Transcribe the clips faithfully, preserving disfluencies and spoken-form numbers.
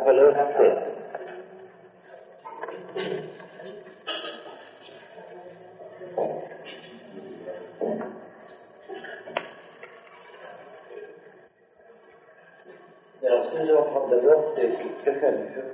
valeur tête. Alors, ce que nous allons prendre d'abord, c'est quelqu'un du feu,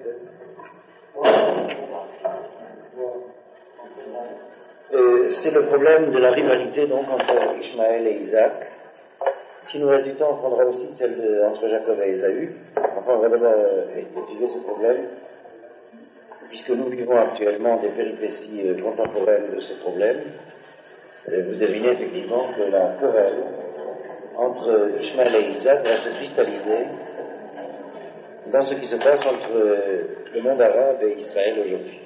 euh, c'est le problème de la rivalité donc entre Ishmaël et Isaac. Si nous reste du temps, on prendra aussi celle de, entre Jacob et Ésaü. Enfin, on va d'abord euh, étudier ce problème, puisque nous vivons actuellement des péripéties euh, contemporaines de ce problème. Et vous devinez effectivement que la querelle entre Ishmaël et Isaac va se cristalliser dans ce qui se passe entre euh, le monde arabe et Israël aujourd'hui.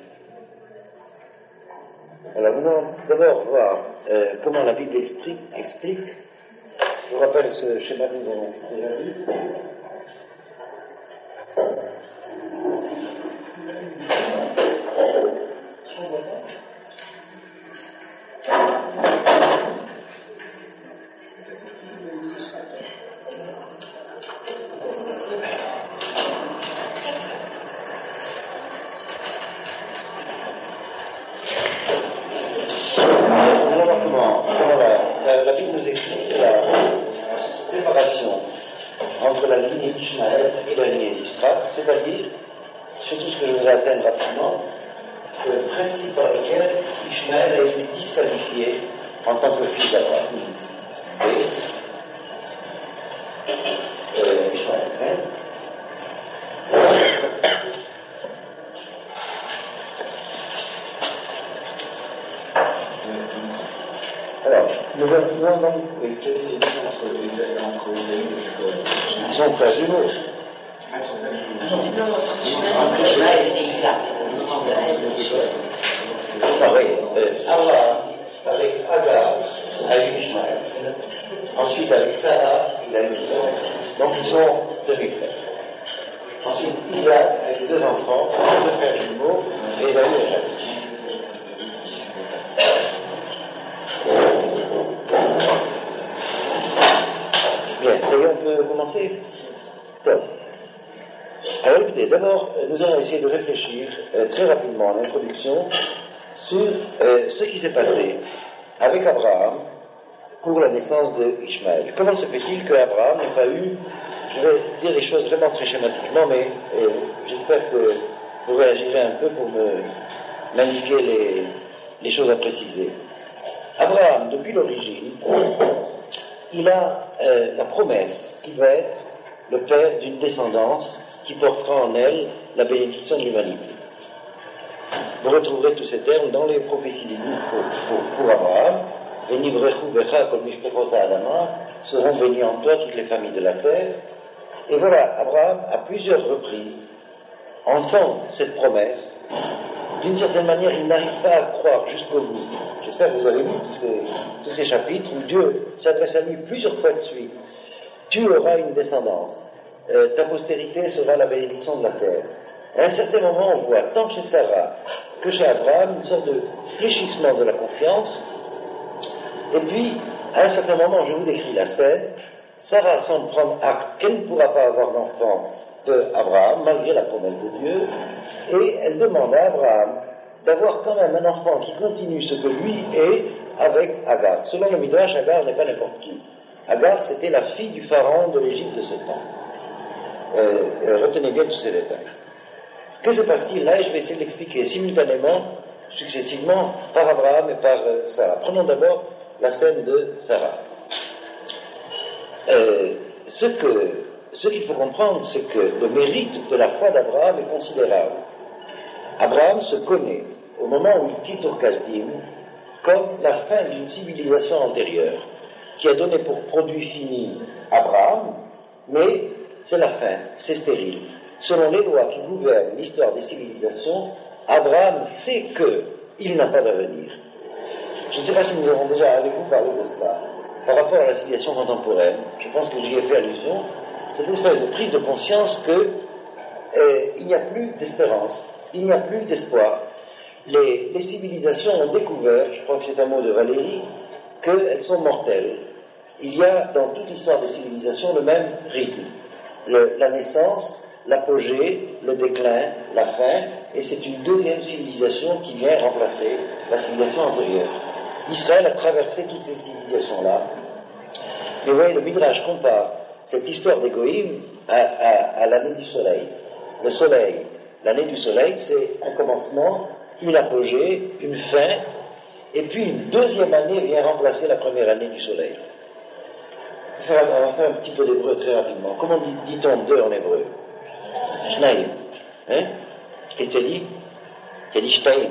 Alors nous allons d'abord voir euh, comment la Bible explique, explique. Je vous rappelle ce schéma que nous avons déjà vu. Entre la lignée d'Ishmaël et la lignée d'Israël, c'est-à-dire, surtout ce que je voudrais atteindre rapidement, le principe par lequel Ishmaël a été disqualifié en tant que fils d'Abraham. Et euh, Ishmaël, hein? Alors, nous allons donc, oui, quelle est la différence entre Ésaü et Jacob? Ils sont frères jumeaux. Entre Ishmaël et Isaac. Pareil, Abraham, avec Agar, a eu Ishmaël. Ensuite, avec Sarah, il a eu Isaac. Donc, ils sont demi-frères. Ensuite, Isaac, avec deux enfants, deux frères jumeaux, et Ésaü et Jacob. Bien, ça y est, on peut commencer. Bon. Alors écoutez, d'abord, nous allons essayer de réfléchir euh, très rapidement en introduction sur euh, ce qui s'est passé avec Abraham pour la naissance de Ishmaël. Comment se fait-il qu'Abraham n'ait pas eu, je vais dire les choses vraiment très schématiquement, mais euh, j'espère que vous réagirez un peu pour me m'indiquer les, les choses à préciser. Abraham, depuis l'origine, il a euh, la promesse qu'il va être le père d'une descendance qui portera en elle la bénédiction de l'humanité. Vous retrouverez tous ces termes dans les prophéties bibliques pour, pour, pour Abraham. Seront bénis en toi toutes les familles de la terre. Et voilà, Abraham, à plusieurs reprises, entend cette promesse. D'une certaine manière, il n'arrive pas à croire jusqu'au bout. J'espère que vous avez lu tous ces, tous ces chapitres où Dieu s'adresse à lui plusieurs fois de suite. Tu auras une descendance. Euh, ta postérité sera la bénédiction de la terre. À un certain moment, on voit, tant chez Sarah que chez Abraham, une sorte de fléchissement de la confiance. Et puis, à un certain moment, je vous décris la scène, Sarah semble prendre acte qu'elle ne pourra pas avoir d'enfant d'Abraham, malgré la promesse de Dieu, et elle demande à Abraham d'avoir quand même un enfant qui continue ce que lui est avec Agar. Selon le Midrash, Agar n'est pas n'importe qui. Agar, c'était la fille du pharaon de l'Égypte de ce temps. Euh, euh, retenez bien tous ces détails. Que se passe-t-il là? Et je vais essayer d'expliquer simultanément, successivement, par Abraham et par euh, Sarah. Prenons d'abord la scène de Sarah. Euh, ce que, ce qu'il faut comprendre, c'est que le mérite de la foi d'Abraham est considérable. Abraham se connaît, au moment où il quitte Ur-Kasdim, comme la fin d'une civilisation antérieure, qui a donné pour produit fini Abraham, mais c'est la fin, c'est stérile. Selon les lois qui gouvernent l'histoire des civilisations, Abraham sait qu'il n'a pas d'avenir. Je ne sais pas si nous avons déjà avec vous parlé de cela. Par rapport à la civilisation contemporaine, je pense que j'y ai fait allusion, cette espèce de prise de conscience qu'il euh, n'y a plus d'espérance, il n'y a plus d'espoir. Les, les civilisations ont découvert, je crois que c'est un mot de Valérie, qu'elles sont mortelles. Il y a dans toute l'histoire des civilisations le même rythme. Le, la naissance, l'apogée, le déclin, la fin, et c'est une deuxième civilisation qui vient remplacer la civilisation antérieure. Israël a traversé toutes ces civilisations-là. Mais vous voyez, le Midrash compare cette histoire des Goïm à, à, à l'année du soleil. Le soleil, l'année du soleil, c'est un commencement, une apogée, une fin, et puis une deuxième année vient remplacer la première année du soleil. On va faire, on va faire un petit peu d'hébreu très rapidement. Comment dit, dit-on deux en hébreu? Shnaïm. Hein? Qu'est-ce que tu as dit? Tu as dit Shtaïm.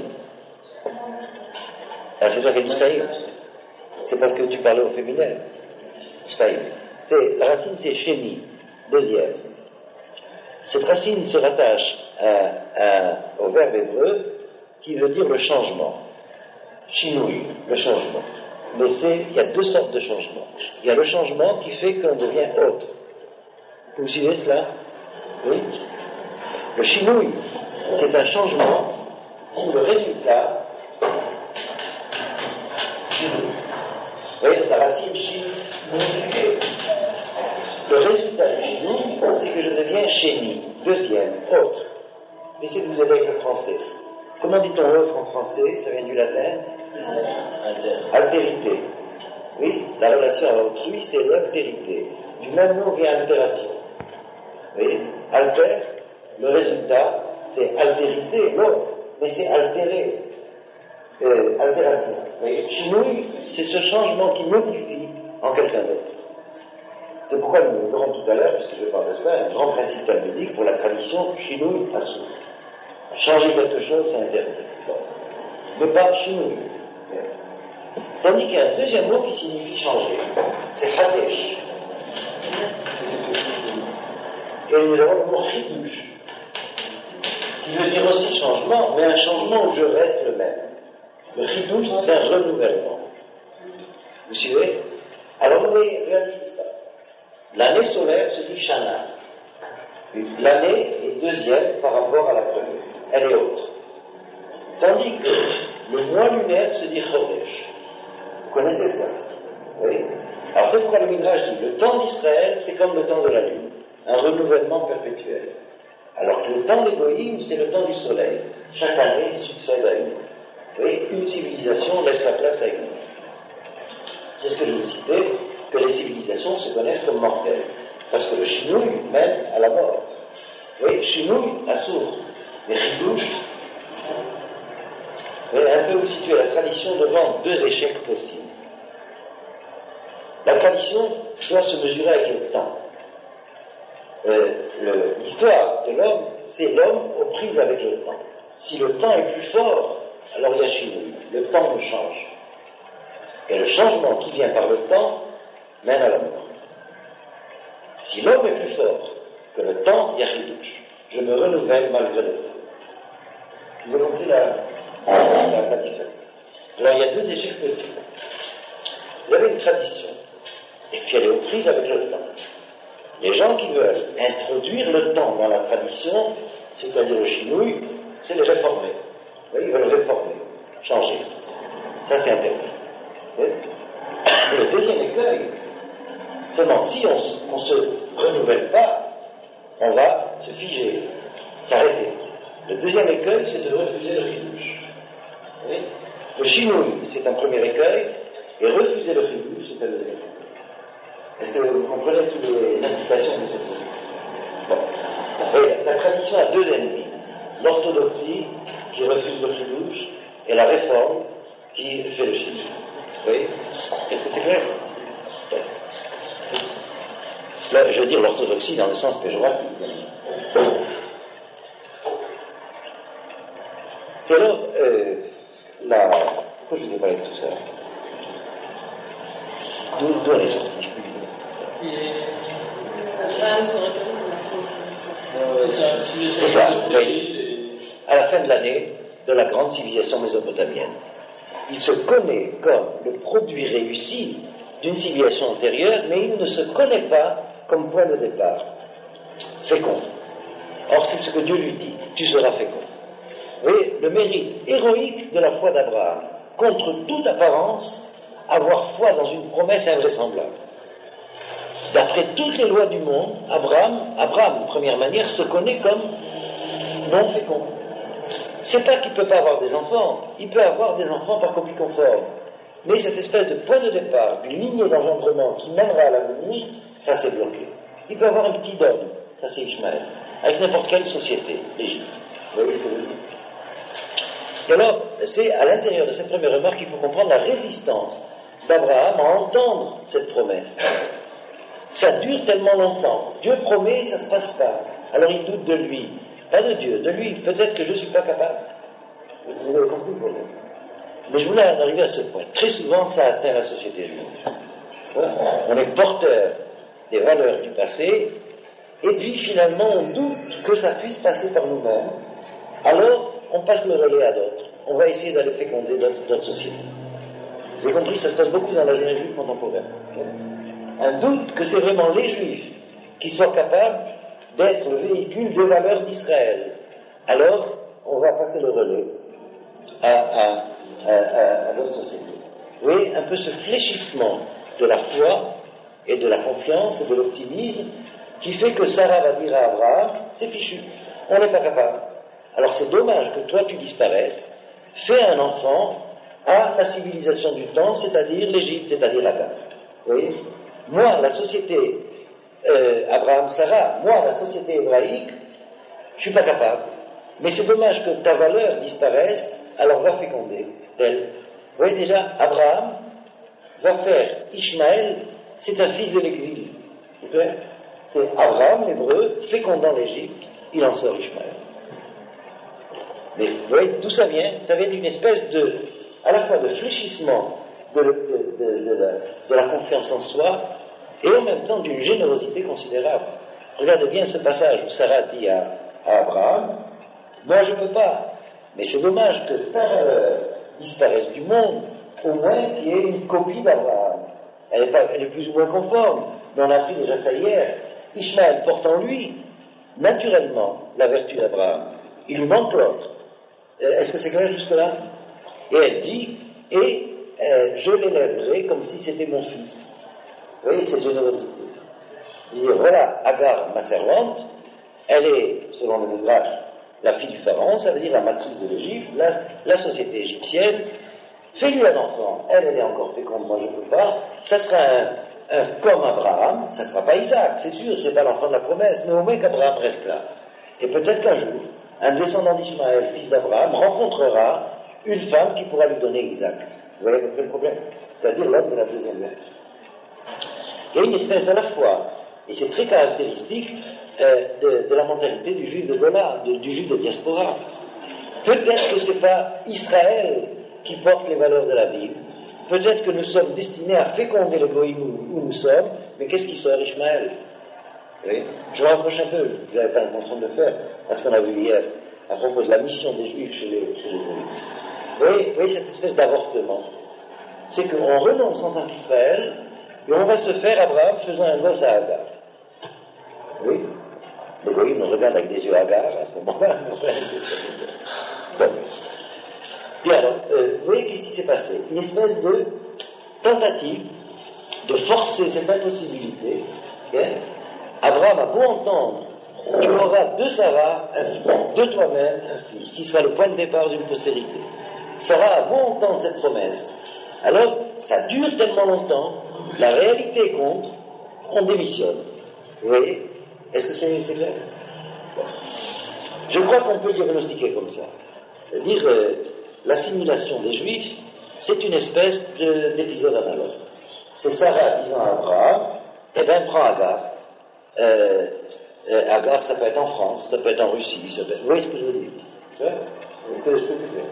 Ah, c'est toi qui as dit Shtaïm. C'est parce que tu parlais au féminin. Shtaïm. C'est, la racine, c'est Sheni, deuxième. Cette racine se rattache à, à, au verbe hébreu qui veut dire le changement. Shinui, le changement. Mais c'est, il y a deux sortes de changements. Il y a le changement qui fait qu'on devient autre. Vous suivez cela? Oui. Le shinui, c'est un changement où le résultat, vous voyez, la racine shin, le résultat du shinui, c'est que je deviens sheni, deuxième, autre. Essayez de vous aider avec le français. Comment dit-on autre en français? Ça vient du latin? Altérité. Oui, la relation à autrui, c'est l'altérité. Du même mot vient altération. Oui, alter, le résultat, c'est altérité, non, mais c'est altérer. Euh, altération. Oui, chinouille, c'est ce changement qui modifie en quelqu'un d'autre. C'est pourquoi nous verrons tout à l'heure, puisque je parle de ça, un grand principe talmudique pour la tradition chinouille assour. Changer quelque chose, c'est interdit. Bon. Mais pas chinouille. Tandis qu'il y a un deuxième mot qui signifie changer, c'est hadesh. Et nous avons le mot chidouche, qui veut dire aussi changement, mais un changement où je reste le même. Le chidouche, c'est un renouvellement. Vous suivez? Alors, vous voyez, regardez ce qui se passe. L'année solaire se dit shana. L'année est deuxième par rapport à la première. Elle est autre. Tandis que le mois lunaire se dit chodesh. Vous connaissez ça? Oui. Alors c'est pourquoi le Midrash dit le temps d'Israël, c'est comme le temps de la lune, un renouvellement perpétuel. Alors que le temps des Goïm, c'est le temps du soleil. Chaque année succède à une autre. Vous voyez, une civilisation laisse la place à une autre. C'est ce que je vous citais, que les civilisations se connaissent comme mortelles. Parce que le chinouille mène à la mort. Vous voyez, chinouille assourd. Les chidouches, vous voyez, un peu vous situez la tradition devant deux échecs possibles. La tradition doit se mesurer avec le temps. Euh, le, l'histoire de l'homme, c'est l'homme aux prises avec le temps. Si le temps est plus fort, alors il y a chinouille. Le temps me change. Et le changement qui vient par le temps mène à la mort. Si l'homme est plus fort que le temps, il y a chidouche. Je me renouvelle malgré le temps. Vous avez compris la, la, la différence. Alors il y a deux échecs possibles. Vous avez une tradition, et puis elle est aux prises avec le temps. Les gens qui veulent introduire le temps dans la tradition, c'est-à-dire le chinouille, c'est les réformer. Vous voyez, ils veulent réformer, changer. Ça, c'est interdit. Et le deuxième écueil, seulement si on ne se renouvelle pas, on va se figer, s'arrêter. Le deuxième écueil, c'est de refuser le chidouche. Le chinouille, c'est un premier écueil, et refuser le chidouche, c'est un deuxième écueil. Est-ce que vous comprenez toutes les implications de ce sujet? Bon. Et la tradition a deux ennemis. L'orthodoxie, qui refuse le chidouche, et la réforme, qui fait le chidouche. Vous voyez? Est-ce que c'est clair? Là, je veux dire l'orthodoxie dans le sens péjoratif. Et alors, euh, la... pourquoi je vous ai parlé de tout ça? D'où, d'où elle est sortie? C'est ça, oui. À la fin de l'année de la grande civilisation mésopotamienne. Il se connaît comme le produit réussi d'une civilisation antérieure, mais il ne se connaît pas comme point de départ. Fécond. Or, c'est ce que Dieu lui dit, tu seras fécond. Vous voyez, le mérite héroïque de la foi d'Abraham, contre toute apparence, avoir foi dans une promesse invraisemblable. D'après toutes les lois du monde, Abraham, Abraham, de première manière, se connaît comme non fécond. C'est pas qu'il ne peut pas avoir des enfants, il peut avoir des enfants par copie conforme. Mais cette espèce de point de départ, d'une lignée d'engendrement qui mènera à l'avenir, ça c'est bloqué. Il peut avoir un petit homme, ça c'est Ishmaël, avec n'importe quelle société, l'Égypte. Vous voyez ce que je veux dire? Et alors, c'est à l'intérieur de cette première remarque qu'il faut comprendre la résistance d'Abraham à entendre cette promesse. Ça dure tellement longtemps. Dieu promet, ça ne se passe pas. Alors il doute de lui. Pas de Dieu, de lui. Peut-être que je ne suis pas capable. Vous avez compris le problème. Mais je voulais en arriver à ce point. Très souvent, ça atteint la société juive. On est porteur des valeurs du passé, et puis finalement on doute que ça puisse passer par nous-mêmes. Alors, on passe le relais à d'autres. On va essayer d'aller féconder d'autres, d'autres sociétés. Vous avez compris, ça se passe beaucoup dans la jeunesse juive contemporaine. Un doute que c'est vraiment les Juifs qui soient capables d'être le véhicule des valeurs d'Israël. Alors, on va passer le relais à, à, à, à, à d'autres sociétés. Vous voyez, un peu ce fléchissement de la foi et de la confiance et de l'optimisme qui fait que Sarah va dire à Abraham, c'est fichu, on n'est pas capable. Alors c'est dommage que toi tu disparaisses, fais un enfant à la civilisation du temps, c'est-à-dire l'Égypte, c'est-à-dire la Gaza. Vous voyez? Moi, la société euh, Abraham-Sarah, moi, la société hébraïque, je ne suis pas capable. Mais c'est dommage que ta valeur disparaisse, alors va féconder elle. Vous voyez déjà, Abraham va faire Ishmaël, c'est un fils de l'exil. Okay? C'est Abraham, l'hébreu, fécondant l'Égypte, il en sort Ishmaël. Mais vous voyez d'où ça vient? Ça vient d'une espèce de, à la fois de fléchissement de, de, de, de, la, de la confiance en soi et en même temps d'une générosité considérable. Regardez bien ce passage où Sarah dit à, à Abraham, moi je ne peux pas, mais c'est dommage que ta valeur disparaisse du monde, au moins qu'il y ait une copie d'Abraham. Elle est, pas, elle est plus ou moins conforme, mais on a appris déjà ça hier. Ishmaël porte en lui, naturellement, la vertu d'Abraham. Il lui manque l'autre. Est-ce que c'est clair jusque-là? Et elle dit, et euh, je l'élèverai comme si c'était mon fils. Vous voyez cette générosité. Il dit, voilà, Agar, ma servante, elle est, selon le Midrash, la fille du Pharaon, ça veut dire la matrice de l'Égypte, la, la société égyptienne. Fais-lui un enfant, elle, elle est encore féconde, moi je ne peux pas. Ça sera un, un comme Abraham, ça ne sera pas Isaac, c'est sûr, c'est pas l'enfant de la promesse, mais au moins qu'Abraham reste là. Et peut-être qu'un jour, un descendant d'Ishmaël, fils d'Abraham, rencontrera une femme qui pourra lui donner Isaac. Vous voyez le problème? C'est-à-dire l'homme de la deuxième lettre. Il y a une espèce à la fois, et c'est très caractéristique euh, de, de la mentalité du juif de Gola, de, du juif de diaspora. Peut-être que ce n'est pas Israël qui porte les valeurs de la Bible, peut-être que nous sommes destinés à féconder le goïm où, où nous sommes, mais qu'est-ce qui sort Ishmaël? Oui. Je rapproche un peu, je n'avais pas l'intention de le faire, à ce qu'on a vu hier, à propos de la mission des Juifs chez les, chez les Juifs. Vous voyez, vous voyez cette espèce d'avortement? C'est qu'on renonce en tant qu'Israël, et on va se faire Abraham faisant un gosse à Agar. Oui? Les Goïms nous regardent avec des yeux hagards à ce moment-là. Bon. Bien alors, euh, vous voyez qu'est-ce qui s'est passé? Une espèce de tentative de forcer cette impossibilité. Okay? Abraham a beau entendre, tu auras de Sarah un fils, de toi-même un fils, qui sera le point de départ d'une postérité. Sarah a beau entendre cette promesse. Alors, ça dure tellement longtemps, la réalité est contre, on démissionne. Vous voyez? Est-ce que c'est, c'est clair? Bon. Je crois qu'on peut diagnostiquer comme ça. C'est-à-dire, euh, l'assimilation des Juifs, c'est une espèce de, d'épisode analogue. C'est Sarah disant à Abraham, eh bien, prends Agar. Euh, euh, Agar, ça peut être en France, ça peut être en Russie, ça peut être... Vous voyez ce que je veux dire? Est-ce que, est-ce que c'est clair?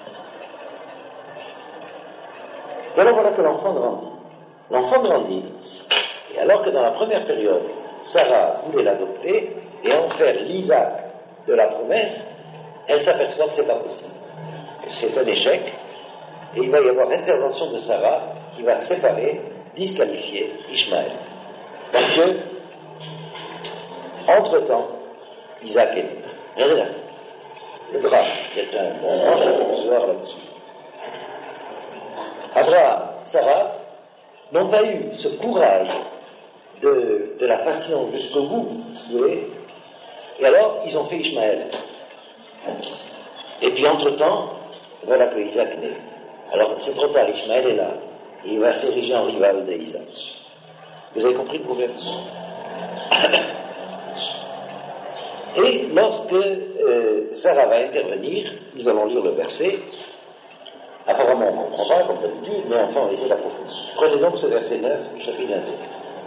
Et alors voilà que l'enfant grandit. L'enfant grandit, et alors que dans la première période, Sarah voulait l'adopter et en faire l'Isaac de la promesse, elle s'aperçoit que c'est pas possible, que c'est un échec, et il va y avoir intervention de Sarah qui va séparer, disqualifier Ishmaël. Parce que, entre-temps, Isaac est né. Regardez là. Le drame, c'est un bon grand chapitre là-dessus. Abraham, Sarah n'ont pas eu ce courage de, de la passion jusqu'au bout, vous voyez. Et alors, ils ont fait Ishmaël. Et puis, entre-temps, voilà que Isaac naît. Alors, c'est trop tard, Ishmaël est là. Et il va s'ériger en rival d'Isaac. Vous avez compris le problème? Et lorsque euh, Sarah va intervenir, nous allons lire le verset. Apparemment, on ne comprend pas, comme d'habitude, mais enfin, on va essayer d'approfondir. Prenez donc ce verset neuf du chapitre vingt-deux.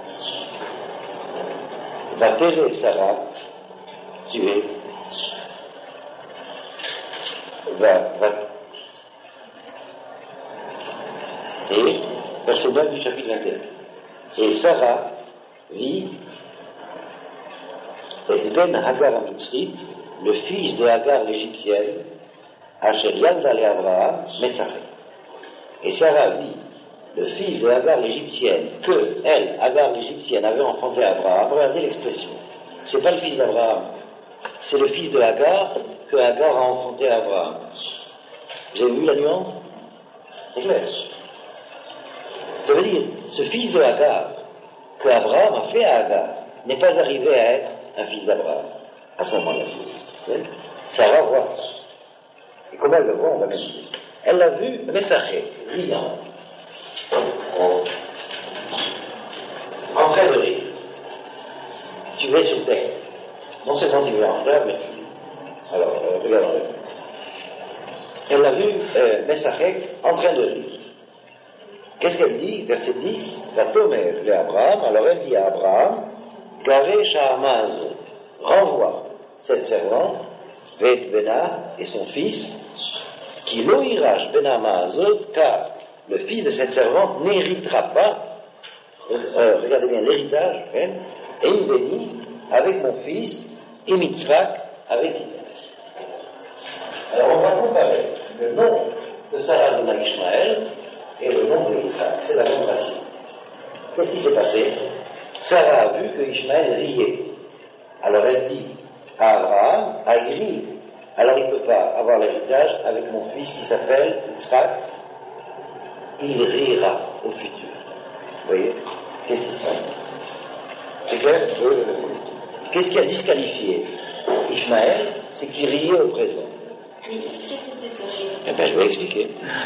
Va terrer Sarah, tuer, va, va, et, verset neuf du chapitre vingt et un. Et Sarah vit, et Ben Hagar Amitzrit, le fils de Hagar l'égyptienne, Asher Yalda le Abraham, Metzachek. Et Sarah vit, le fils de Hagar l'égyptienne, que elle, Hagar l'égyptienne, avait enfanté Abraham. Regardez l'expression. C'est pas le fils d'Abraham, c'est le fils de Hagar que Hagar a enfanté Abraham. Vous avez vu la nuance? C'est clair. Ça veut dire, ce fils de Hagar que Abraham a fait à Hagar n'est pas arrivé à être un fils d'Abraham à ce moment-là. Sarah voit ça. Et comment elle le voit, on va le dire. Elle l'a vu, Messachek, riant, en train de rire. Tu es sur terre. Non seulement tu es en fleurs, mais tu... Alors, euh, regardons-le. Elle l'a vu, euh, Messachek, en train de rire. Qu'est-ce qu'elle dit? Verset dix. Va tomer le Abraham. Alors elle dit à Abraham, Garé Shahamazo, renvoie cette servante, Vet Bena et son fils, qui l'oirage Bena Maazot, car le fils de cette servante n'héritera pas, euh, regardez bien l'héritage, hein, et il bénit avec mon fils, et Mitzrak avec Isaac. Alors on va comparer le nom de Sarah donna Ishmaël et le nom de Isaac, c'est la même racine. Qu'est-ce qui s'est passé? Sarah a vu que Ishmaël riait. Alors elle dit à Abraham, ah, il rit. Alors il ne peut pas avoir l'héritage avec mon fils qui s'appelle Yitzhak. Il rira au futur. Vous voyez? Qu'est-ce qui se passe? C'est clair? Oui, oui, oui. Qu'est-ce qui a disqualifié Ishmaël? C'est qu'il riait au présent. Oui, qu'est-ce que c'est ce rire? Eh bien, je vais expliquer.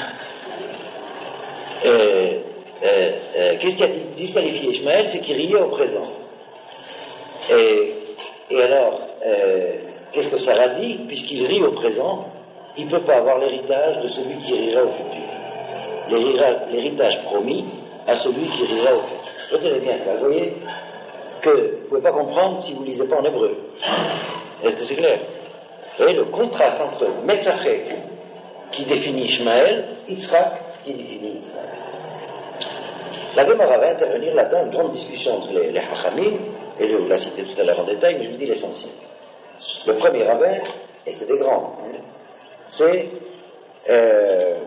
Euh, euh, euh, qu'est-ce qui a disqualifié Ishmaël? C'est qu'il riait au présent. Et, et alors, euh, qu'est-ce que Sarah dit? Puisqu'il rit au présent, il ne peut pas avoir l'héritage de celui qui rira au futur. L'héritage promis à celui qui rira au futur. Retenez bien ça, vous voyez que vous ne pouvez pas comprendre si vous ne lisez pas en hébreu. Est-ce que c'est clair? Vous voyez le contraste entre Metzachek qui définit Ishmaël, Yitzhak qui définit Yitzhak. La Gemara va intervenir là-dedans, une grande discussion entre les, les Hachamim, et je vous la cité tout à l'heure en détail, mais je vous dis l'essentiel. Le premier rabbin, et c'est des grands, hein, c'est euh,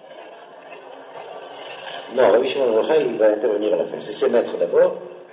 non, Rabbi Shimon bar Yochai, il va intervenir à la fin, c'est ses maîtres d'abord.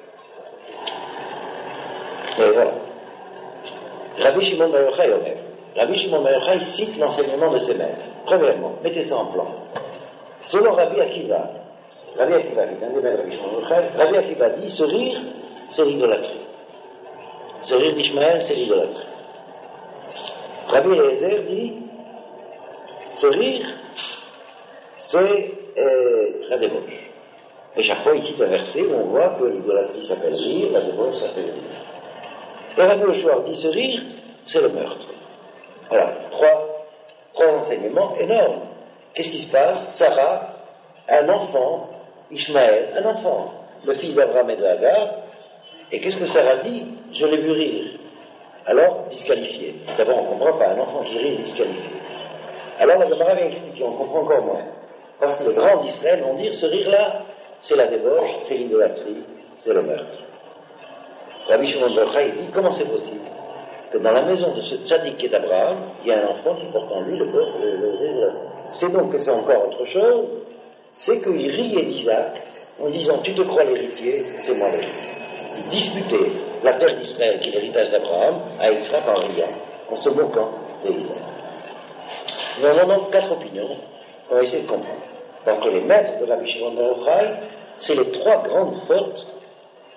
Mais voilà. Rabbi Shimon bar Yochai, Rabbi Shimon bar Yochai cite l'enseignement de ses maîtres. Premièrement, mettez ça en plan. Selon Rabbi Akiva, Rabbi Akiva, qui est un des maîtres de Rabbi Shimon bar Yochai, Rabbi Akiva dit, ce rire, c'est l'idolâtrie. Ce rire d'Ishmaël, c'est l'idolâtrie. Rabbi Eliezer dit, ce rire, c'est euh, la débauche. Et chaque fois, il cite un verset où on voit que l'idolâtrie s'appelle rire, la débauche s'appelle rire. Et Rabbi Yoshua dit, ce rire, c'est le meurtre. Voilà, trois, trois enseignements énormes. Qu'est-ce qui se passe? Sarah, un enfant, Ishmaël, un enfant, le fils d'Abraham et de Hagar. Et qu'est-ce que Sarah dit? Je l'ai vu rire. Alors, disqualifié. D'abord, on ne comprend pas. Un enfant qui rit est disqualifié. Alors, la Gemara vient expliquer, on comprend encore moins. Parce que les grands d'Israël vont dire, ce rire-là, c'est la débauche, c'est l'idolâtrie, c'est le meurtre. Rabbi Shimon bar Yochai dit, comment c'est possible que dans la maison de ce tzaddik qui est Abraham, il y a un enfant qui porte en lui le corps, le, le rire. C'est donc que c'est encore autre chose, c'est qu'il riait d'Isaac en disant, tu te crois l'héritier, c'est moi l'héritier. Il disputait la terre d'Israël, qui est l'héritage d'Abraham, à Yitzhak en riant, en se moquant d'Isaac. Nous en avons quatre opinions, on va essayer de comprendre. D'après les maîtres de Rabbi Shimon bar Yochai, c'est les trois grandes fautes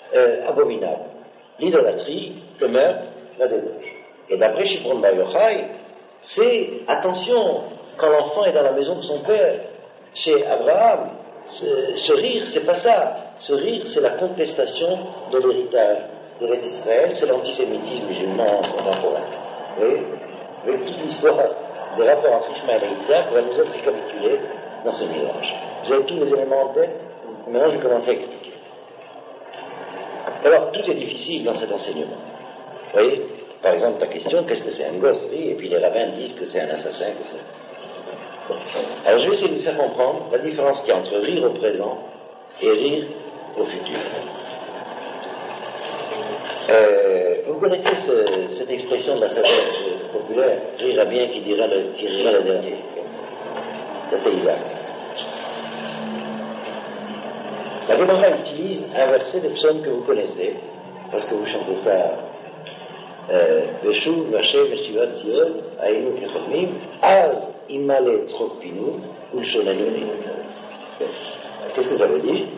euh, abominable. L'idolâtrie, le meurtre, la débauche. Et d'après Shimon Bar Yochai, c'est, attention, quand l'enfant est dans la maison de son père, chez Abraham, ce, ce rire, c'est pas ça. Ce rire, c'est la contestation de l'héritage de l'État d'Israël, c'est l'antisémitisme musulman contemporain. Vous voyez, avec toute l'histoire des rapports entre Ishmaël et Isaac va nous être récapitulée dans ce mélange. Vous avez tous les éléments en tête, maintenant je vais commencer à expliquer. Alors, tout est difficile dans cet enseignement. Vous voyez, par exemple, ta question, qu'est-ce que c'est un gosse? Oui, et puis les rabbins disent que c'est un assassin. Que c'est... Bon. Alors, je vais essayer de vous faire comprendre la différence qu'il y a entre rire au présent et rire au futur. Euh, vous connaissez ce, cette expression de la sagesse populaire, rire à bien qui dira le, qui rira le dernier. Ça, c'est Isaac. La Gemara utilise un verset de psaume que vous connaissez, parce que vous chantez ça. Veshuv, Vashem, Veshivat, Sion, Aïnou, Kechomim, Az, Imale, Tzrokpinu, Ulshonanuri. Qu'est-ce que ça veut dire?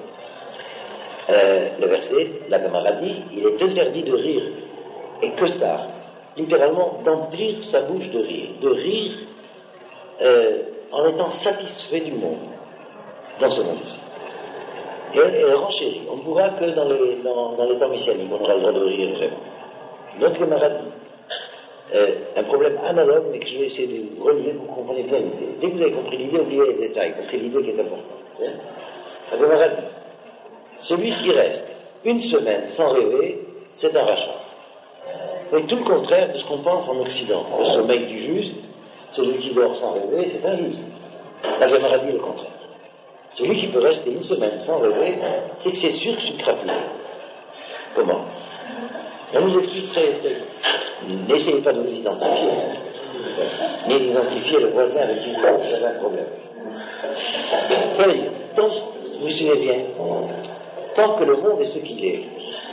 Euh, le verset, la Gemara dit, il est interdit de rire, et que ça, littéralement, d'emplir sa bouche de rire, de rire euh, en étant satisfait du monde, dans ce monde-ci. Et elle, elle renchérit. On ne pourra que dans, les, dans, dans les temps messianiques, on aura le droit de rire vraiment. Notre Gemara dit, euh, un problème analogue, mais que je vais essayer de vous relier pour que vous compreniez bien l'idée. Dès que vous avez compris l'idée, oubliez les détails, parce que c'est l'idée qui est importante. Hein? La Gemara dit, celui qui reste une semaine sans rêver, c'est un rachat. C'est tout le contraire de ce qu'on pense en Occident. Le sommeil du juste, celui qui dort sans rêver, c'est un juste. La Gemara dit le contraire. Celui qui peut rester une semaine sans rêver, c'est que c'est sûr que je suis crapulé. Comment? On nous explique très, très... N'essayez pas de vous identifier, ni d'identifier le voisin avec qui vous avez un problème. Oui, donc, vous suivez bien, tant que le monde est ce qu'il est,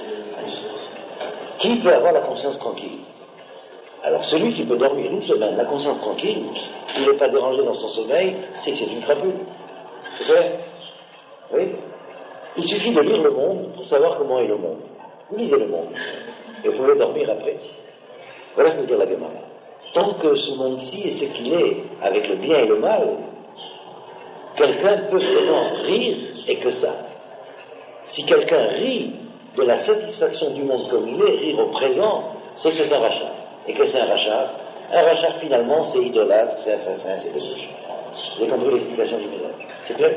qui peut avoir la conscience tranquille? Alors, celui qui peut dormir une semaine, la conscience tranquille, il n'est pas dérangé dans son sommeil, c'est que c'est une crapule. C'est vrai? Oui? Il suffit de lire le monde pour savoir comment est le monde. Vous lisez le monde, et vous pouvez dormir après. Voilà ce que veut dire la Gemara. Tant que ce monde-ci est ce qu'il est, avec le bien et le mal, quelqu'un peut vraiment rire, et que ça. Si quelqu'un rit de la satisfaction du monde comme il est, rire au présent, c'est que c'est un rachat. Et que c'est un rachat? Un rachat, finalement, c'est idolâtre, c'est assassin, c'est débauché. Vous avez compris l'explication du message? C'est clair?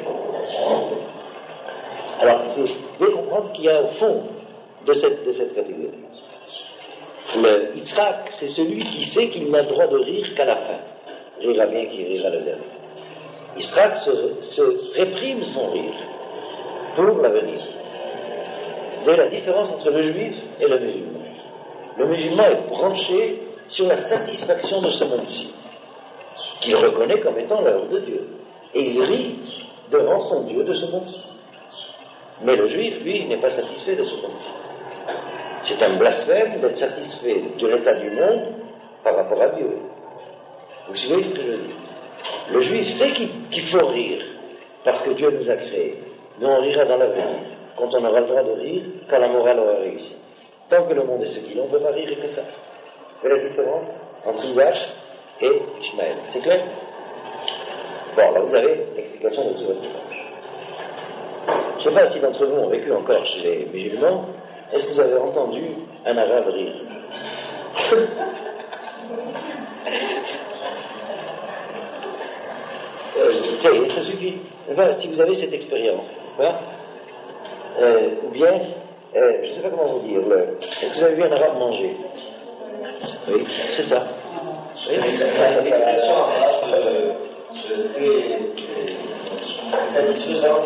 Alors, c'est de comprendre qu'il y a au fond de cette, de cette catégorie. Le Yitzhak, c'est celui qui sait qu'il n'a droit de rire qu'à la fin. Rira bien qui rira le dernier. Yitzhak se, se réprime son rire pour l'avenir. Vous avez la différence entre le juif et le musulman. Le musulman est branché sur la satisfaction de ce monde-ci, qu'il reconnaît comme étant l'œuvre de Dieu. Et il rit devant son Dieu de ce monde-ci. Mais le juif, lui, n'est pas satisfait de ce monde-ci. C'est un blasphème d'être satisfait de l'état du monde par rapport à Dieu. Vous suivez ce que je veux dire? Le juif sait qu'il, qu'il faut rire, parce que Dieu nous a créés. Mais on rira dans l'avenir, quand on aura le droit de rire, quand la morale aura réussi. Tant que le monde est ce qu'il est, on ne peut pas rire et que ça. Vous voyez la différence entre Isaac et Ishmaël? C'est clair? Bon, là vous avez l'explication de tout votre message. Je ne sais pas si d'entre vous ont vécu encore chez les musulmans. Est-ce que vous avez entendu un arabe rire? euh, ça y est, ça suffit. Enfin, si vous avez cette expérience, hein, euh, ou bien, euh, je ne sais pas comment vous dire, le, est-ce que vous avez vu un arabe manger? Oui, c'est ça. Oui, l'expression arabe très satisfaisante,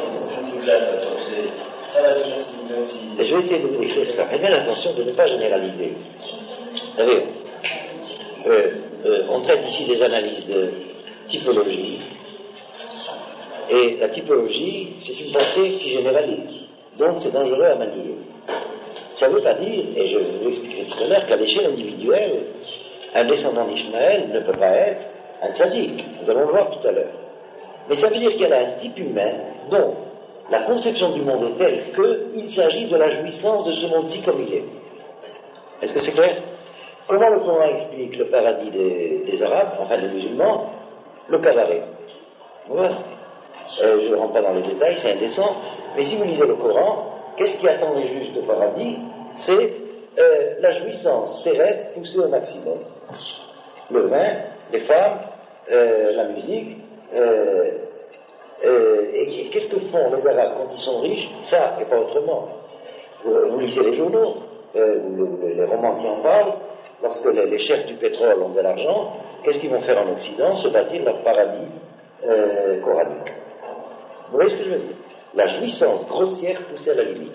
je vais essayer de vous décrire ça. Faites bien attention de ne pas généraliser. Vous savez, euh, euh, on traite ici des analyses de typologie, et la typologie, c'est une pensée qui généralise. Donc c'est dangereux à manier. Ça ne veut pas dire, et je vous l'expliquerai tout à l'heure, qu'à l'échelle individuelle, un descendant d'Ishmaël ne peut pas être un tzaddik. Nous allons le voir tout à l'heure. Mais ça veut dire qu'il y a là un type humain dont, la conception du monde est telle qu'il s'agit de la jouissance de ce monde-ci comme il est. Est-ce que c'est clair? Comment le Coran explique le paradis des, des Arabes, enfin des musulmans? Le cabaret. Voilà. Euh, je ne rentre pas dans les détails, c'est indécent, mais si vous lisez le Coran, qu'est-ce qui attend les justes au paradis? C'est euh, la jouissance terrestre poussée au maximum. Le vin, les femmes, euh, la musique, euh, euh, et, et qu'est-ce que font les Arabes quand ils sont riches? Ça, et pas autrement. Vous, vous lisez les journaux, euh, le, le, les romans qui en parlent, lorsque les, les chefs du pétrole ont de l'argent, qu'est-ce qu'ils vont faire en Occident? Se bâtir leur paradis euh, coranique. Vous voyez ce que je veux dire? La jouissance grossière poussée à la limite.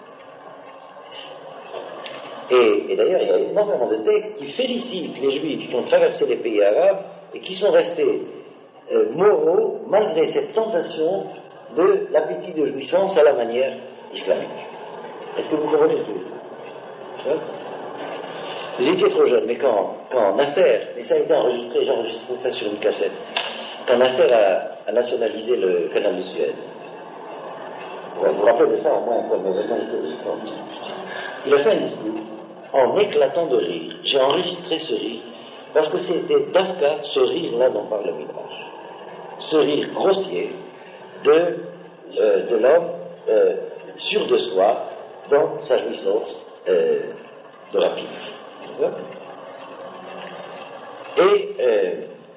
Et, et d'ailleurs, il y a énormément de textes qui félicitent les Juifs qui ont traversé les pays arabes et qui sont restés euh, moraux malgré cette tentation de l'appétit de jouissance à la manière islamique. Est-ce que vous comprenez ce que je veux dire? Vous étiez trop jeune, mais quand, quand Nasser, et ça a été enregistré, j'ai enregistré ça sur une cassette, quand Nasser a, a nationalisé le canal de Suez, vous vous rappelez de ça au moins comme événement historique. Il a fait un discours en éclatant de rire. J'ai enregistré ce rire parce que c'était d'Afka, ce rire-là dont parle le Midrash. Ce rire grossier de, euh, de l'homme euh, sûr de soi dans sa jouissance euh, de rapidité. Et, euh,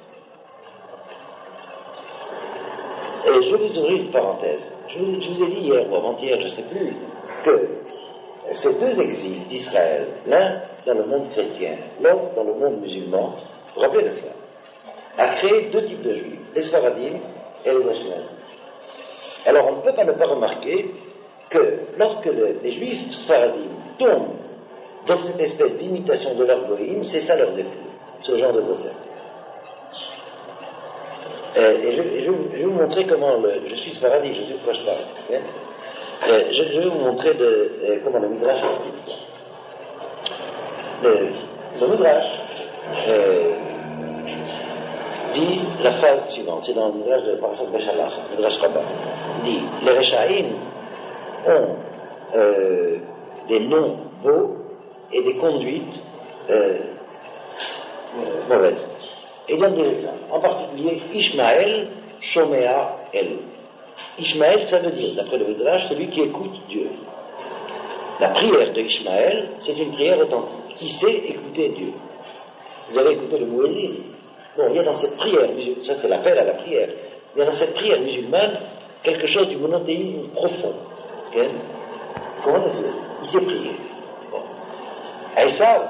et je vous ouvrir une parenthèse. Je vous, je vous ai dit hier ou avant-hier, je ne sais plus, que ces deux exils d'Israël, l'un dans le monde chrétien, l'autre dans le monde musulman, vous vous rappelez de cela, a créé deux types de juifs, les Sfaradim et les Ashkenazim. Alors on ne peut pas ne pas remarquer que lorsque le, les juifs Sfaradim tombent dans cette espèce d'imitation de leur goïm, c'est ça leur défaut, ce genre de grossesse. Euh, et je, je, je vais vous montrer comment le, je suis Sfaradi, je sais de quoi je parle. Hein? Euh, je, je vais vous montrer de, euh, comment le Midrash explique ça. Le, le Midrash euh, dit la phrase suivante, c'est dans le Midrash de Parashat Beshalach, Midrash Rabbah. Il dit les Rechaïm ont euh, des noms beaux et des conduites euh, euh, mauvaises. Et il donne des exemples. En particulier, Ishmaël, Shomea El. Ishmaël, ça veut dire, d'après le Midrash, celui qui écoute Dieu. La prière de Ishmaël, c'est une prière authentique, qui sait écouter Dieu. Vous avez écouté le muezzin. Bon, il y a dans cette prière, ça c'est l'appel à la prière, il y a dans cette prière musulmane quelque chose du monothéisme profond. Okay? Comment est-ce que il sait prier? Bon. Esav,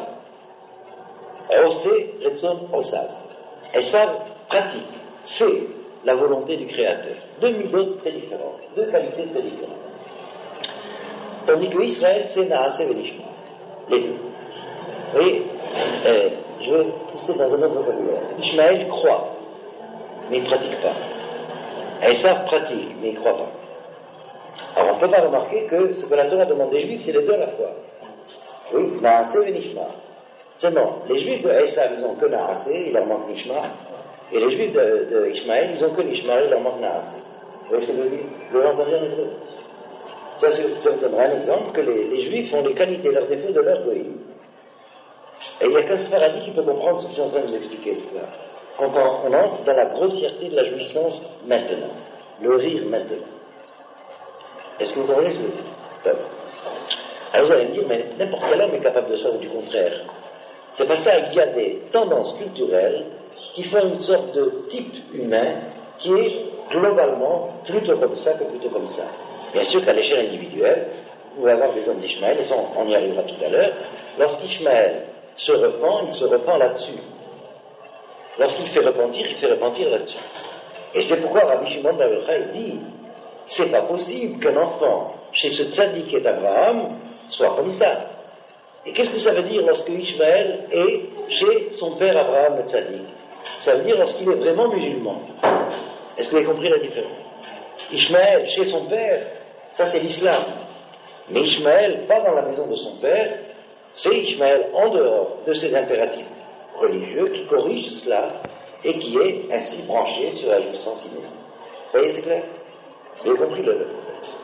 Osé, Retson, Osav. Esav pratique, fait la volonté du Créateur. Deux midot très différentes, deux qualités très différentes. Tandis que Israël, c'est Naaseh Velishma. Les deux. Vous voyez, euh, je vais pousser dans un autre vocabulaire. Ishmaël croit, mais il ne pratique pas. Esav pratique, mais il ne croit pas. Alors on ne peut pas remarquer que ce que la Torah demande des Juifs, c'est les deux à la fois. Oui, Naaseh Velishma. Seulement, les Juifs de Esav, ils n'ont que Naaseh, il leur manque Nishma. Et les Juifs de, de Ishmaël, ils ont que Nishma, il leur manque Naaseh. Vous voyez ce que je veux dire? Le langage en hébreu. Ça, ça vous donnera un exemple que les, les Juifs ont les qualités et leurs défauts de leur goïm. Et il n'y a qu'un Sfaradi qui peut comprendre ce que je suis en train de vous expliquer. Là. Quand on, on entre dans la grossièreté de la jouissance maintenant, le rire maintenant. Est-ce que vous comprenez ce que je veux dire? Alors vous allez me dire, mais n'importe quel homme est capable de ça ou du contraire. C'est pas ça, il y a des tendances culturelles qui font une sorte de type humain qui est globalement plutôt comme ça que plutôt comme ça. Bien sûr qu'à l'échelle individuelle, vous pouvez avoir des hommes d'Ishmaël, et ça on y arrivera tout à l'heure. Lorsqu'Ishmaël se repent, il se repent là-dessus. Lorsqu'il fait repentir, il fait repentir là-dessus. Et c'est pourquoi Rabbi Shimon bar Yochai dit, c'est pas possible qu'un enfant chez ce tzaddik et d'Abraham soit comme ça. Et qu'est-ce que ça veut dire lorsque Ishmaël est chez son père Abraham le tzaddik? Ça veut dire lorsqu'il est vraiment musulman. Est-ce que vous avez compris la différence? Ishmaël chez son père, ça c'est l'islam. Mais Ishmaël, pas dans la maison de son père, c'est Ishmaël en dehors de ses impératifs religieux qui corrige cela et qui est ainsi branché sur la jouissance innée. Vous voyez, c'est clair? Vous avez compris le...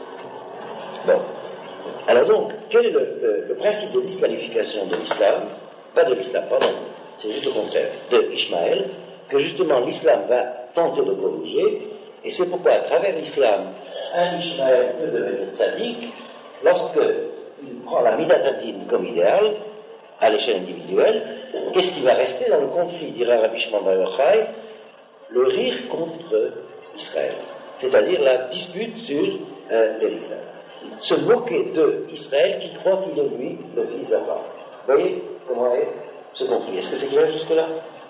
Bon. Alors donc, quel est le, le, le principe de disqualification de l'islam? Pas de l'islam, pardon, c'est juste le contraire, de Ishmaël, que justement l'islam va tenter de corriger, et c'est pourquoi à travers l'islam, un Ishmaël peut devenir tzaddik lorsqu'il prend la midatadine comme idéal, à l'échelle individuelle. Qu'est-ce qui va rester dans le conflit, dira Rabbi Shimon bar Yochai? Le rire contre Israël, c'est-à-dire la dispute sur euh, l'héritage. Se moquer de Israël qui croit qu'il est lui le fils d'Abraham. Vous voyez comment est ce conflit? Est-ce que c'est clair jusque-là?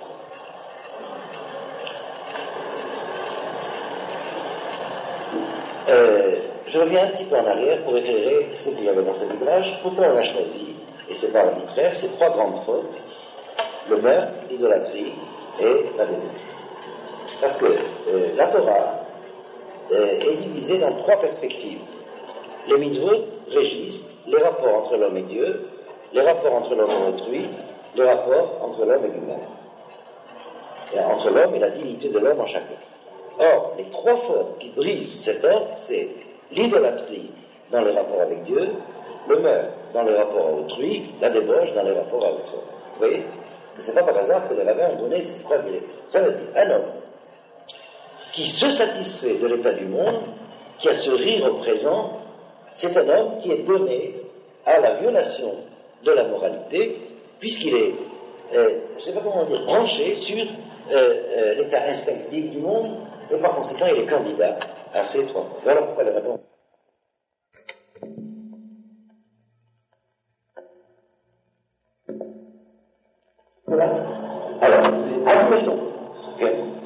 euh, Je reviens un petit peu en arrière pour éclairer ce qu'il y avait dans ce livrage. Pourquoi on a choisi, et c'est pas arbitraire, ces trois grandes fautes: le meurtre, l'idolâtrie et la dévotion. Parce que euh, la Torah euh, est divisée dans trois perspectives. Les mitzvot régissent les rapports entre l'homme et Dieu, les rapports entre l'homme et autrui, les rapports entre l'homme et lui-même, et entre l'homme et la dignité de l'homme en chacun. Or, les trois fautes qui brisent cet ordre, c'est l'idolâtrie dans les rapports avec Dieu, le meurtre dans les rapports à autrui, la débauche dans les rapports avec soi. Vous voyez? Ce n'est pas par hasard que les rabbins ont donné ces trois directives. Ça veut dire un homme qui se satisfait de l'état du monde, qui a ce rire au présent, c'est un homme qui est donné à la violation de la moralité, puisqu'il est, euh, je ne sais pas comment dire, branché sur euh, euh, l'état instinctif du monde, et par conséquent il est candidat à ces trois points. Voilà pourquoi la réponse. Voilà. Alors, admettons que...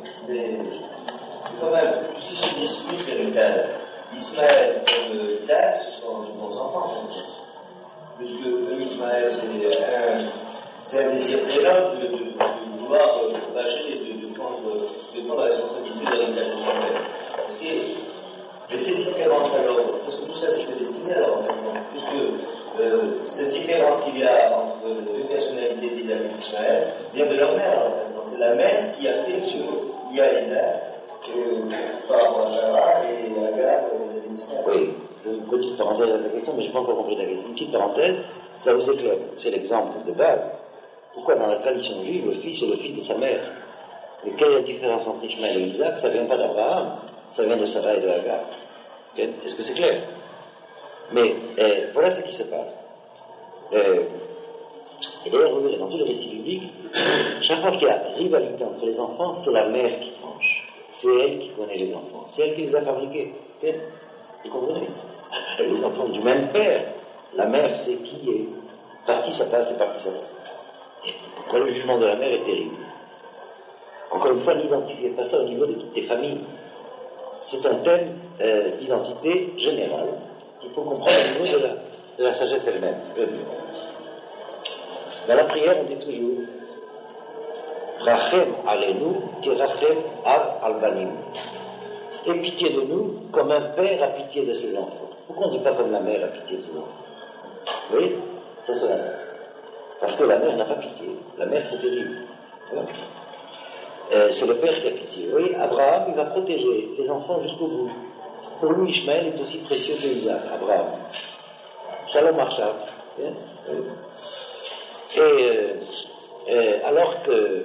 Quand même, puisqu'ils se disputent l'héritage, Ismaël comme Isaac, ce sont de bons enfants. Puisque comme Ismaël, c'est un, c'est un désir très large de, de, de vouloir euh, lâcher et de, de, prendre, de prendre la responsabilité de l'héritage de son père. Parce que, mais ces différences alors, parce que tout ça c'est prédestiné alors, puisque euh, cette différence qu'il y a entre les deux personnalités d'Isaac et d'Ismaël vient de leur mère. Donc c'est la mère qui a fait sur il y a Isaac. Euh, par rapport à Sarah et à Agar et l'Israël. Oui, une petite parenthèse à la question, mais je n'ai pas encore compris la question. Une petite parenthèse, ça vous éclaire. C'est l'exemple de base. Pourquoi dans la tradition juive, le fils est le fils de sa mère? Mais quelle est la différence entre Ishmaël et Isaac? Ça ne vient pas d'Abraham, ça vient de Sarah et de Agar. Est-ce que c'est clair? Mais euh, voilà ce qui se passe. Euh, et d'ailleurs, vous verrez, dans tous les récits bibliques, chaque fois qu'il y a rivalité entre les enfants, c'est la mère qui tranche. C'est elle qui connaît les enfants. C'est elle qui les a fabriqués. Vous comprenez? Les enfants du même père. La mère sait qui est. Par qui ça passe et par qui ça passe. Et pourquoi le jugement de la mère est terrible? Encore une fois, n'identifiez pas ça au niveau de toutes les familles. C'est un thème euh, d'identité générale qu'il faut comprendre au niveau de la, de la sagesse elle-même. Dans la prière, on dit toujours Rachem alenu, qui Rachem al albanim. Et pitié de nous, comme un père a pitié de ses enfants. Pourquoi on ne dit pas comme la mère a pitié de ses enfants? Oui, c'est cela. Parce que la mère n'a pas pitié. La mère, c'est terrible. Voilà. Euh, c'est le père qui a pitié. Oui, Abraham, il va protéger les enfants jusqu'au bout. Pour lui, Ishmaël est aussi précieux que Isaac, Abraham. Shalom Marshal. Hein? Oui. Et euh, euh, alors que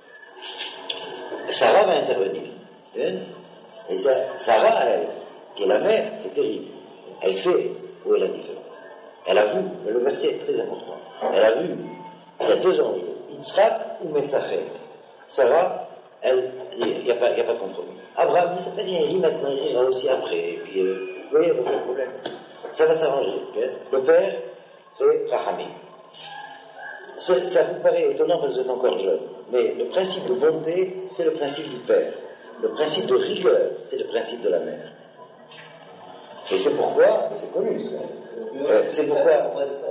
Sarah va intervenir. Hein? Et ça, Sarah, elle, qui est la mère, c'est terrible. Elle sait où est la différence. Elle a vu, mais le verset est très important. Elle a vu, il y a deux enjeux, Yitzhak ou Metzafet. Sarah, elle, il n'y a, a pas de compromis. Abraham dit, ça fait bien, il rit maintenant, il rira aussi après. Et puis, euh, vous voyez, il n'y a aucun problème. Ça va s'arranger. Hein? Le père, c'est Rahamim. Ça vous paraît étonnant parce que vous êtes encore jeune, mais le principe de bonté, c'est le principe du père. Le principe de rigueur, c'est le principe de la mère. Et c'est pourquoi, c'est connu ça, euh, c'est pourquoi...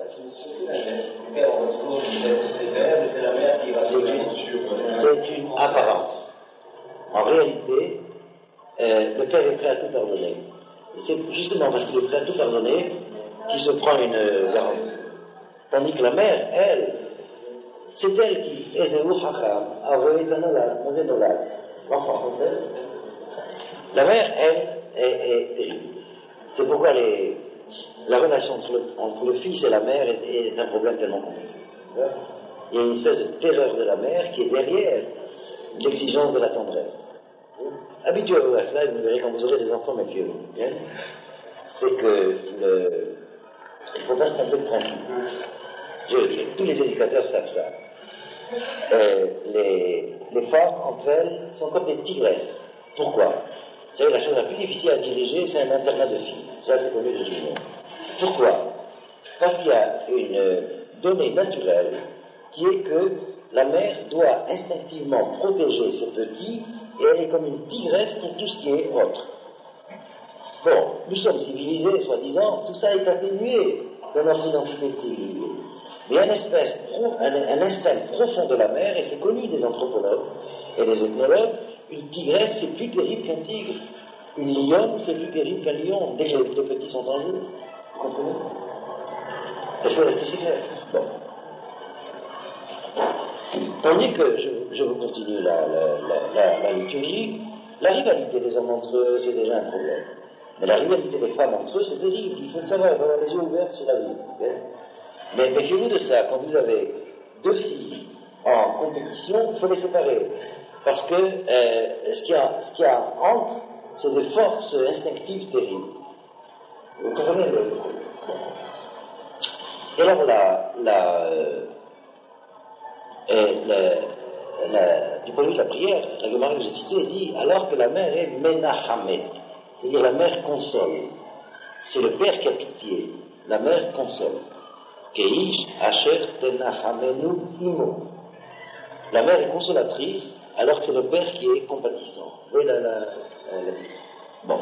C'est une apparence. En réalité, euh, le père est prêt à tout pardonner. Et c'est justement parce qu'il est prêt à tout pardonner qu'il se prend une garantie. Tandis que la mère, elle, c'est elle qui, la mère, elle, est, est terrible. C'est pourquoi les, la relation entre le, entre le fils et la mère est, est un problème tellement compliqué. Il y a une espèce de terreur de la mère qui est derrière l'exigence de la tendresse. Habituez-vous à cela et vous verrez quand vous aurez des enfants, méfiez-vous. Hein? C'est que le... il ne faut pas se tromper de principe. Je veux dire, tous les éducateurs savent ça. Euh, les, les femmes, entre elles, sont comme des tigresses. Pourquoi? Vous savez, la chose la plus difficile à diriger, c'est un internat de filles. Ça, c'est connu de tout le monde. Pourquoi? Parce qu'il y a une donnée naturelle qui est que la mère doit instinctivement protéger ses petits et elle est comme une tigresse pour tout ce qui est autre. Bon, nous sommes civilisés, soi-disant, tout ça est atténué dans notre identité civilisée. Mais un, espèce, un, un instinct profond de la mère, et c'est connu des anthropologues et des ethnologues, une tigresse c'est plus terrible qu'un tigre. Une lionne c'est plus terrible qu'un lion, dès que les, les petits sont en jeu. Vous comprenez? Est-ce que, est-ce que c'est clair? Bon. Tandis que, je, je vous continue la, la, la, la, la liturgie, la rivalité des hommes entre eux, c'est déjà un problème. Mais la rivalité des femmes entre eux, c'est terrible. Il faut le savoir, il faut avoir les yeux ouverts sur la vie. Okay? Mais méfiez-vous de cela. Quand vous avez deux filles en compétition, il faut les séparer. Parce que euh, ce qu'il y a, ce qu'il y a entre, c'est des forces instinctives terribles. Vous comprenez le... Et alors, la, la, euh, la, la, du point de vue de la prière, la Gemara que j'ai citée dit alors que la mère est menachamet, c'est-à-dire la mère console. C'est le père qui a pitié, la mère console. Keish asher tenachamenu imo. La mère est consolatrice, alors que c'est le père qui est compatissant. Vous voyez la, la, la, la... Bon.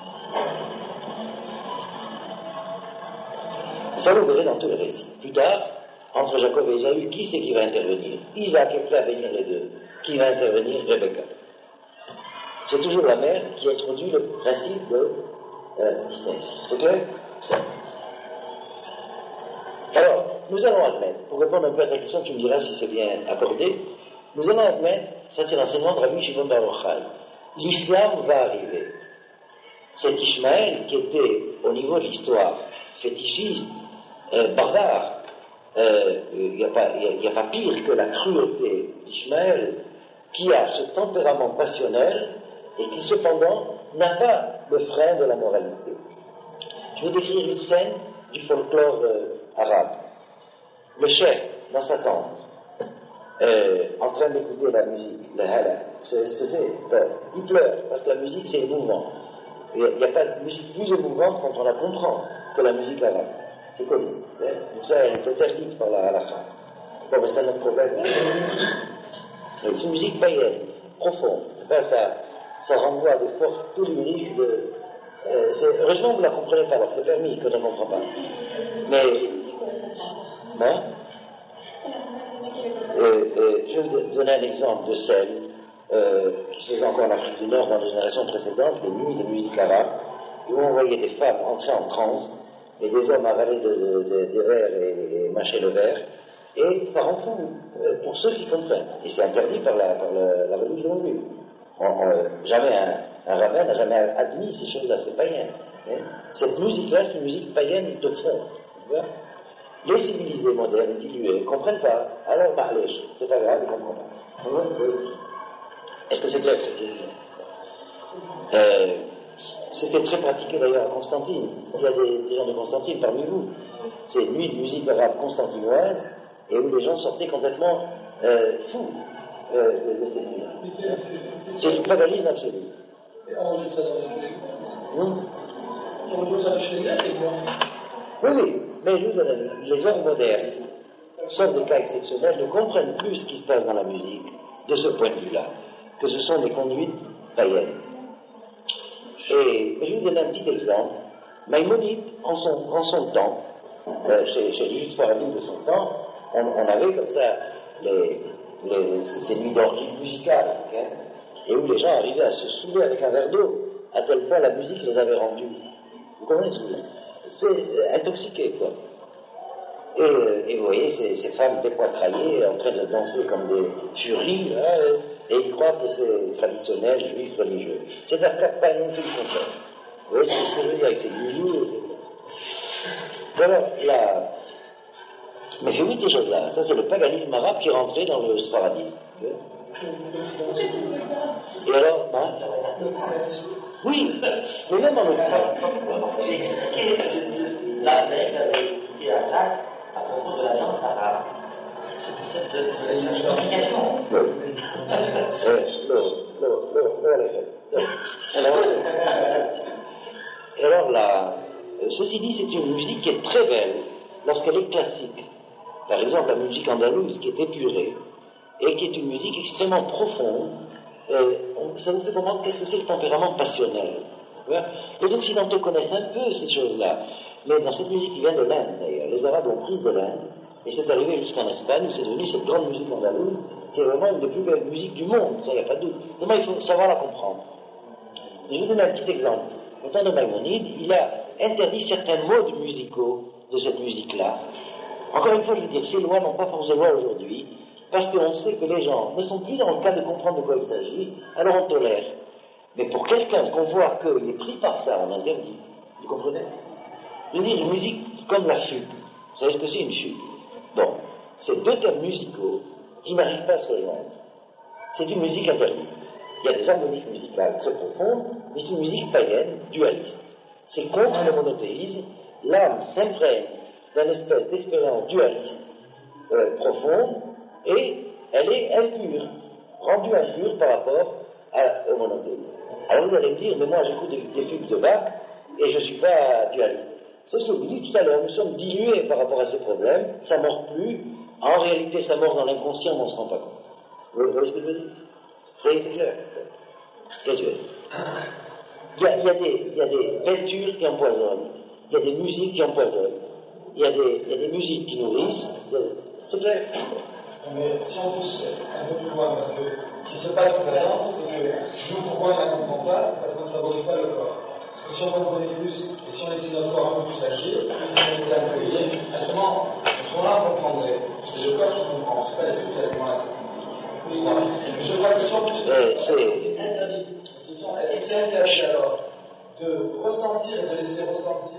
Ça, vous verrez dans tous les récits. Plus tard, entre Jacob et Ésaü, qui c'est qui va intervenir? Isaac est prêt à bénir les deux. Qui va intervenir? Rebecca. C'est toujours la mère qui introduit le principe de euh, distinction. C'est clair? Alors, nous allons admettre, pour répondre un peu à ta question, tu me diras si c'est bien accordé, nous allons admettre, ça c'est l'enseignement de Rabbi Shimon bar Yochai, l'islam va arriver. Cet Ishmaël qui était, au niveau de l'histoire, fétichiste, euh, barbare, il euh, n'y a, a, a pas pire que la cruauté d'Ishmaël, qui a ce tempérament passionnel et qui cependant n'a pas le frein de la moralité. Je vais décrire une scène du folklore euh, arabe. Le chef, dans sa tente, euh, en train d'écouter la musique, le hala, vous savez ce que c'est? Il pleure, parce que la musique c'est émouvant. Il n'y a, a pas de musique plus émouvante quand on la comprend que la musique arabe. C'est connu. Hein? Donc ça, elle est interdite par la halakha. Bon, mais c'est un autre problème. C'est une musique païenne, profonde. Enfin, ça, ça renvoie à des forces telluriques de... Euh, heureusement, vous ne la comprenez pas, alors c'est permis que je ne comprends pas. Mais... Hein? Euh, euh, je vais vous donner un exemple de celle euh, qui se faisait encore en Afrique du Nord dans les générations précédentes, les nuits de musique arabe, où on voyait des femmes entrer en transe et des hommes avaler de, de, de, des verres et, et mâcher le verre, et ça rend fou euh, pour ceux qui comprennent. Et c'est interdit par la, par la, la religion juive. On, on, jamais un, un rabbin n'a jamais admis ces choses-là, c'est païen. Hein? Cette musique-là, c'est une musique païenne de fond. Les civilisés modernes, dilués, ne comprennent pas. Alors, bah, allez, c'est pas grave, ils ne comprennent pas. Est-ce que c'est clair ce que je dis? euh, C'était très pratiqué d'ailleurs à Constantine. Il y a des, des gens de Constantine parmi vous. C'est une nuit de musique arabe constantinoise et où les gens sortaient complètement euh, fous euh, de, de cette nuit. C'est du paganisme absolu. Et on joue ça dans les hmm? On joue ça chez les gars, et moi. Oui, oui, mais je vous donne, les hommes modernes, sauf des cas exceptionnels, ne comprennent plus ce qui se passe dans la musique, de ce point de vue-là, que ce sont des conduites païennes. Et je vais vous donner un petit exemple. Maïmonide, en son, en son temps, euh, chez, chez l'Église paradigme de son temps, on, on avait comme ça les, les, ces nuits d'orgie musicales, hein, et où les gens arrivaient à se saouler avec un verre d'eau, à tel point la musique les avait rendus. Vous comprenez ce que je veux dire? C'est intoxiqué, quoi. Et, et vous voyez ces, ces femmes dépoitraillées en train de danser comme des furies, hein, et ils croient que c'est traditionnel, juif, religieux. C'est un pas non plus le contraire. Vous voyez ce que je veux dire avec ces bijoux? Alors, la... Mais j'ai vu ces choses-là. Ça, c'est le paganisme arabe qui est rentré dans le sparadisme. Et alors, hein? Oui, mais même en Occident. J'ai expliqué la veille, j'avais écouté la classe à propos de la danse arabe. Cette complication. Non. Non, non, non, non, alors, alors là, ceci dit, c'est une musique qui est très belle lorsqu'elle est classique. Par exemple, la musique andalouse qui est épurée et qui est une musique extrêmement profonde. Euh, on, ça vous fait comprendre qu'est-ce que c'est le tempérament passionnel. Hein? Les Occidentaux connaissent un peu ces choses-là, mais dans cette musique qui vient de l'Inde d'ailleurs, les Arabes ont pris de l'Inde, et c'est arrivé jusqu'en Espagne où c'est devenu cette grande musique andalouse qui est vraiment une des plus belles musiques du monde, ça il n'y a pas de doute. Vraiment, il faut savoir la comprendre. Je vais vous donner un petit exemple. Au temps de Maïmonide, il a interdit certains modes musicaux de cette musique-là. Encore une fois, je veux dire, ces lois n'ont pas force de loi aujourd'hui, parce qu'on sait que les gens ne sont plus dans le cas de comprendre de quoi il s'agit, alors on tolère. Mais pour quelqu'un qu'on voit qu'il est pris par ça, on interdit. Vous comprenez? Je veux dire, une musique comme la fugue. Vous savez ce que c'est une fugue? Bon, c'est deux thèmes musicaux qui n'arrivent pas à se rejoindre. C'est une musique interdite. Il y a des harmoniques musicales très profondes, mais c'est une musique païenne, dualiste. C'est contre le monothéisme. L'âme s'imprègne d'une espèce d'expérience dualiste euh, profonde, et elle est impure, rendue impure par rapport à, au monothéisme. Alors vous allez me dire, mais moi j'écoute des, des fugues de Bach, et je ne suis pas dualiste. C'est ce que vous dites tout à l'heure, nous sommes dilués par rapport à ces problèmes, ça ne mord plus, en réalité ça mord dans l'inconscient, mais on ne se rend pas compte. Vous voyez ce que je veux dire? C'est clair. Qu'est-ce que je veux dire? Il y a, il y a des, il y a des peintures qui empoisonnent, il y a des musiques qui empoisonnent, il y a des, il y a des musiques qui nourrissent, c'est clair. Mais si on pousse un peu plus loin, parce que ce qui se passe pour la danse, c'est que nous, pourquoi on ne la comprend pas, c'est parce qu'on ne favorise pas le corps. Parce que si on comprenait plus, et si on laissait notre corps un peu plus agir, on laissait accueillir, à ce moment, à ce moment-là, on comprendrait. C'est le corps qui comprend, c'est pas l'esprit à ce moment-là. Voilà. Mais je crois que si on pousse, euh, c'est interdit. Est-ce que c'est interdit alors de ressentir et de laisser ressentir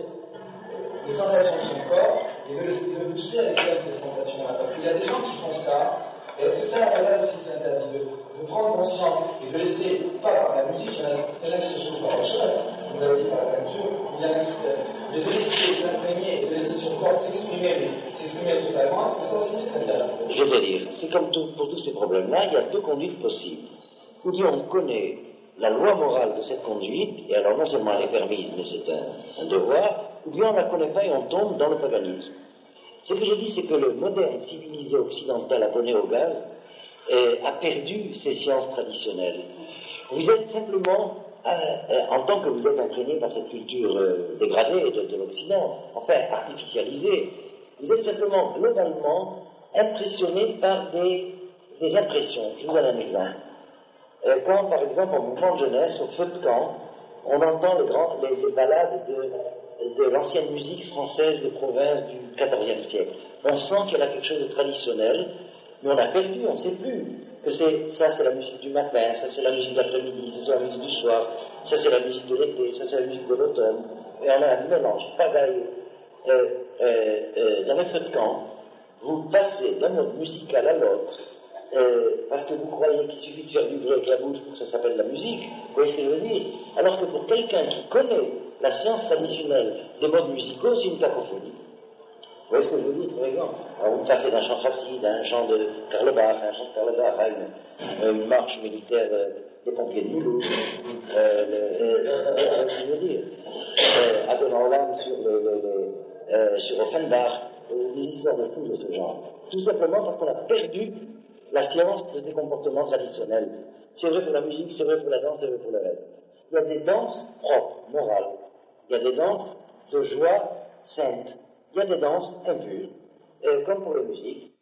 les sensations de son corps et de, laisser, de pousser à l'extérieur ces sensations-là? Parce qu'il y a des gens qui font ça, et est-ce que ça, là aussi, c'est interdit de, de prendre conscience et de laisser, pas par la musique, il y en a qui se trouvent par autre chose, on l'a dit par la peinture, il y en a qui mais de laisser s'imprégner et de laisser son corps s'exprimer, mais s'exprimer totalement, est-ce que ça aussi c'est interdit? Je veux dire, c'est comme tout, pour tous ces problèmes-là, il y a deux conduites possibles. Ou bien on connaît la loi morale de cette conduite, et alors non seulement elle est permise, mais c'est un, un devoir, ou bien on ne la connaît pas et on tombe dans le paganisme. Ce que je dis, c'est que le moderne civilisé occidental abonné au gaz euh, a perdu ses sciences traditionnelles. Vous êtes simplement, euh, euh, en tant que vous êtes imprégné par cette culture euh, dégradée de, de l'Occident, enfin artificialisée, vous êtes simplement globalement impressionné par des, des impressions. Je vous donne un exemple. Euh, quand, par exemple, en mouvement de jeunesse, au feu de camp, on entend les, grands, les, les ballades de, de l'ancienne musique française de province du quatorzième siècle. On sent qu'il y a quelque chose de traditionnel, mais on a perdu, on ne sait plus que c'est, ça c'est la musique du matin, ça c'est la musique de l'après-midi, ça c'est la musique du soir, ça c'est la musique de l'été, ça c'est la musique de l'automne. Et on a un mélange pareil. Euh, euh, euh, dans les feux de camp, vous passez d'un mode musical à l'autre, Euh, parce que vous croyez qu'il suffit de faire vibrer avec la bouche pour que ça s'appelle la musique, vous voyez ce que je veux dire? Alors que pour quelqu'un qui connaît la science traditionnelle des modes musicaux, c'est une cacophonie. Vous voyez ce que je veux dire, par exemple? Alors vous passez d'un chant facile à un chant de Karl Bach, un chant de Karl Bach à une, une marche militaire euh, des pompiers de Mulhouse, euh, le, euh, euh, je veux dire, euh, à Donauland sur, le, le, le, euh, sur Offenbach, euh, des histoires de fous de ce genre. Tout simplement parce qu'on a perdu la science des comportements traditionnels. C'est vrai pour la musique, c'est vrai pour la danse, c'est vrai pour le reste. Il y a des danses propres, morales. Il y a des danses de joie sainte. Il y a des danses impures. Et comme pour la musique,